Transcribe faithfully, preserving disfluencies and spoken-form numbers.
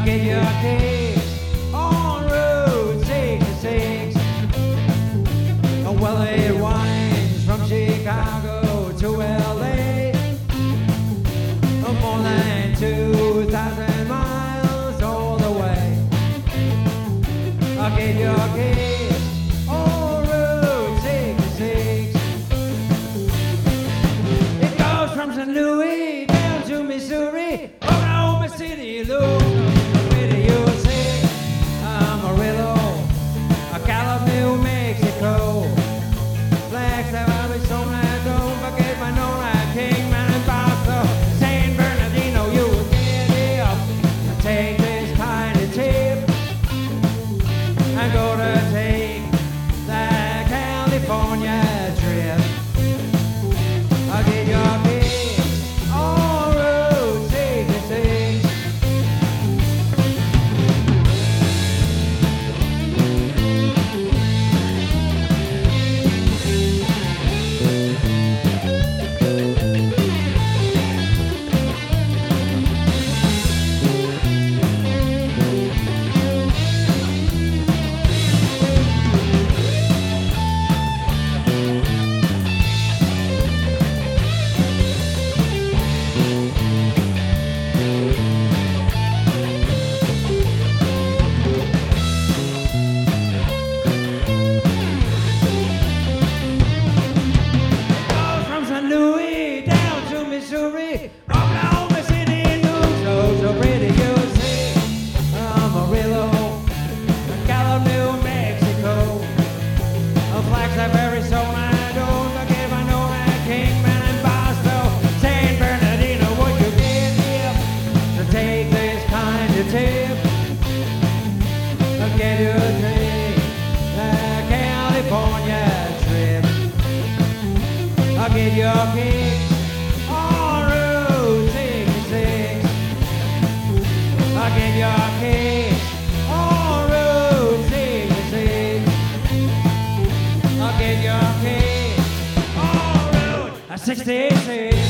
I'll get you a kick on Route sixty-six. Well, it winds from Chicago to L A, more than two thousand miles all the way. I'll get you a kick on Route sixty-six. It goes from Saint Louis down to Missouri, Oklahoma City, Louisville, U S A, Amarillo, Gallup, New Mexico. Flagstaff, Arizona, don't forget Winona, Kingman, and Boston, San Bernardino. You will get up and take this kind of tip. I'm gonna take that California trip. I'll get your kick on Route sixty-six. Missouri, Oklahoma City, Louisville, so pretty, U S A, Amarillo, Gallup, New Mexico, Flagstaff, Arizona, don't forget Winona, Kingman, and Boston, San Bernardino. Would you get here to take this kind of tip? I'll get you a take the California trip. I'll get you a kick on Route sixty-six. I'll get you a kick on Route sixty-six. I'll get you a kick on Route sixty-six.